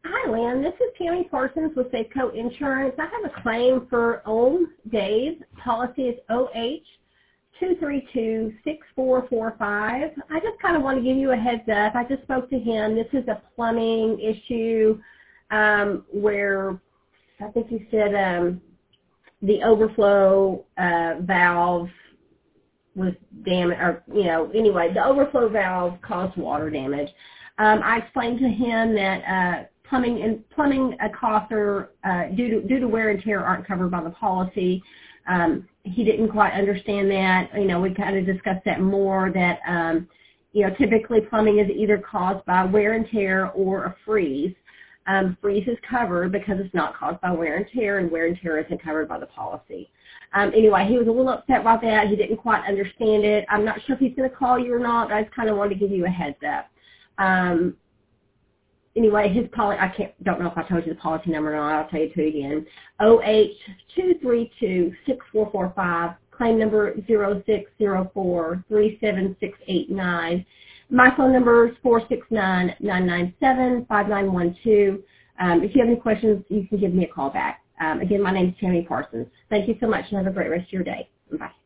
Hi, Lynn. This is Tammy Parsons with Safeco Insurance. I have a claim for Ohm Dave. Policy is OH2326445. I just kind of want to give you a heads up. I just spoke to him. This is a plumbing issue where I think he said the overflow valve was damaged, or, anyway, the overflow valve caused water damage. I explained to him that plumbing costs are due to wear and tear aren't covered by the policy. He didn't quite understand that. We kind of discussed that more, that typically plumbing is either caused by wear and tear or a freeze. Freeze is covered because it's not caused by wear and tear isn't covered by the policy. Anyway, he was a little upset about that. He didn't quite understand it. I'm not sure if he's going to call you or not, but I just kind of wanted to give you a heads up. Anyway, his policy, don't know if I told you the policy number or not. I'll tell you two again. OH2326445, claim number 0604376889. My phone number is 469-997-5912. If you have any questions, you can give me a call back. Again, my name is Tammy Parsons. Thank you so much, and have a great rest of your day. Bye.